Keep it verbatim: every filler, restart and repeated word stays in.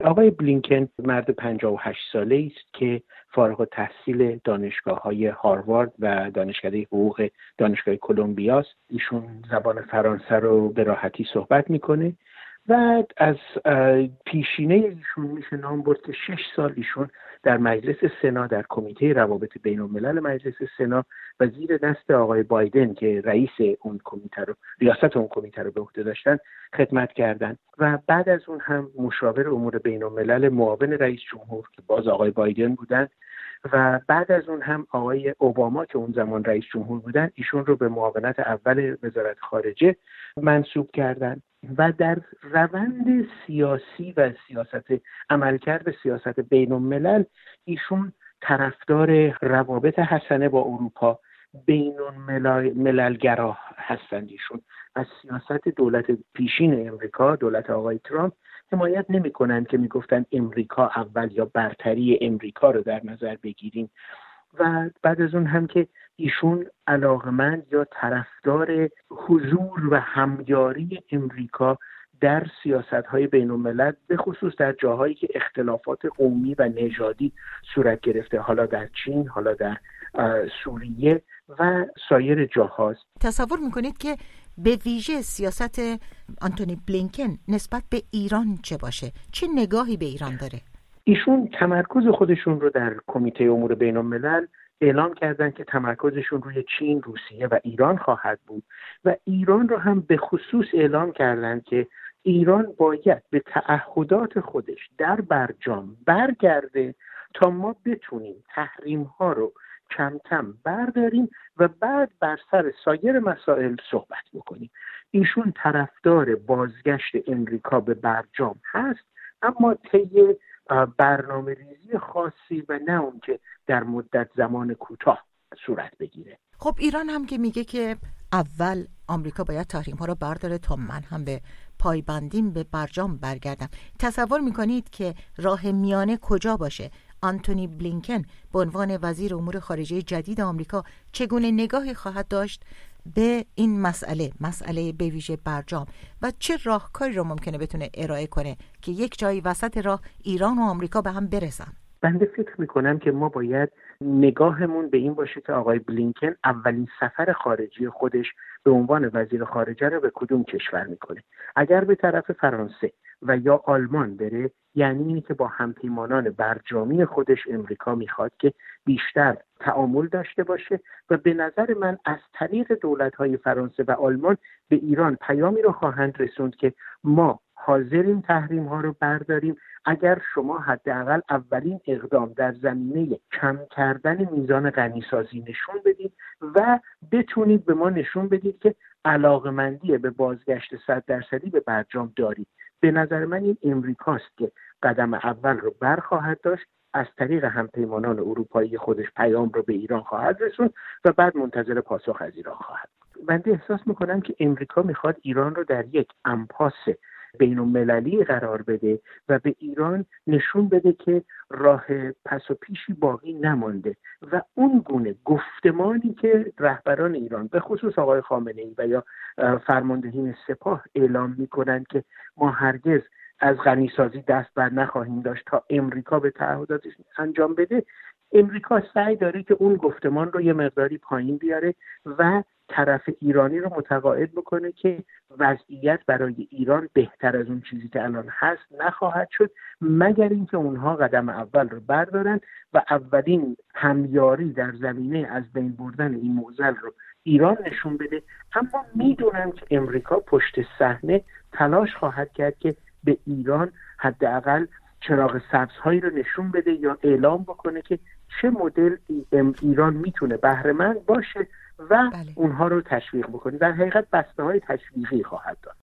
آقای بلینکن مرد پنجاه و هشت ساله است که فارغ التحصیل دانشگاه‌های هاروارد و دانشکده حقوق دانشگاه کلمبیا است. ایشون زبان فرانسه رو به راحتی صحبت میکنه و از پیشینه ایشون میشه نام برد که شش سال ایشون در مجلس سنا، در کمیته روابط بین الملل مجلس سنا و زیر دست آقای بایدن که رئیس اون کمیته رو ریاست اون کمیته رو به عهده داشتن خدمت کردند و بعد از اون هم مشاور امور بین الملل معاون رئیس جمهور که باز آقای بایدن بودن و بعد از اون هم آقای اوباما که اون زمان رئیس جمهور بودن ایشون رو به معاونت اول وزارت خارجه منصوب کردند و در روند سیاسی و سیاست عملکرد سیاست بین الملل ایشون طرفدار روابط حسنه با اروپا، بین المللگرا هستند. ایشون از سیاست دولت پیشین امریکا، دولت آقای ترامپ حمایت نمی کنند که می گفتند امریکا اول یا برتری امریکا رو در نظر بگیریم و بعد از اون هم که ایشون علاقمند یا طرفدار حضور و همیاری امریکا در سیاست‌های بین‌الملل به خصوص در جاهایی که اختلافات قومی و نژادی صورت گرفته، حالا در چین، حالا در سوریه و سایر جاهاست. تصور میکنید که به ویژه سیاست آنتونی بلینکن نسبت به ایران چه باشه؟ چه نگاهی به ایران داره؟ ایشون تمرکز خودشون رو در کمیته امور بین الملل اعلام کردن که تمرکزشون روی چین، روسیه و ایران خواهد بود و ایران رو هم به خصوص اعلام کردن که ایران باید به تعهدات خودش در برجام برگرده تا ما بتونیم تحریم ها رو کم کم برداریم و بعد بر سر سایر مسائل صحبت بکنیم. ایشون طرفدار بازگشت امریکا به برجام هست، اما طی برنامه ریزی خاصی و نه اون که در مدت زمان کوتاه صورت بگیره. خب ایران هم که میگه که اول آمریکا باید تحریم ها رو برداره تا من هم به پایبندیم به برجام برگردم. تصور میکنید که راه میانه کجا باشه؟ آنتونی بلینکن به عنوان وزیر امور خارجه جدید آمریکا چگونه نگاهی خواهد داشت به این مسئله، مسئله به ویژه برجام و چه راهکاری رو ممکنه بتونه ارائه کنه که یک جایی وسط راه ایران و آمریکا به هم برسن؟ بنده فکر میکنم که ما باید نگاهمون به این باشه که آقای بلینکن اولین سفر خارجی خودش به عنوان وزیر خارجه رو به کدوم کشور میکنه. اگر به طرف فرانسه و یا آلمان بره، یعنی اینه که با همپیمانان برجامی خودش امریکا میخواد که بیشتر تعامل داشته باشه و به نظر من از طریق دولت‌های فرانسه و آلمان به ایران پیامی رو خواهند رسوند که ما حاضریم تحریم ها رو برداریم اگر شما حداقل اولین اقدام در زمینه کم کردن میزان غنیسازی نشون بدید و بتونید به ما نشون بدید که علاقمندی به بازگشت صد درصدی به برجام دارید. به نظر من این امریکاست که قدم اول رو برخواهد داشت، از طریق همپیمانان اروپایی خودش پیام رو به ایران خواهد رسوند و بعد منتظر پاسخ از ایران خواهد. بنده احساس میکنم که امریکا میخواد ایران رو در یک امپاس بین المللی قرار بده و به ایران نشون بده که راه پس و پیشی باقی نمانده و اون گونه گفتمانی که رهبران ایران به خصوص آقای خامنه‌ای و یا فرماندهین سپاه اعلام میکنند که ما هرگز از غنیسازی دست بر نخواهیم داشت تا امریکا به تعهداتش انجام بده، امریکا سعی داره که اون گفتمان رو یه مقداری پایین بیاره و طرف ایرانی رو متقاعد بکنه که وضعیت برای ایران بهتر از اون چیزی که الان هست نخواهد شد مگر اینکه اونها قدم اول رو بردارن و اولین همیاری در زمینه از بین بردن این معضل رو ایران نشون بده. اما میدونن که امریکا پشت صحنه تلاش خواهد کرد که به ایران حداقل چراغ سبزهایی رو نشون بده یا اعلام بکنه که چه مدل ایران میتونه بهره مند باشه و بله. اونها رو تشویق بکنه. در حقیقت بسته های تشویقی خواهد داشت.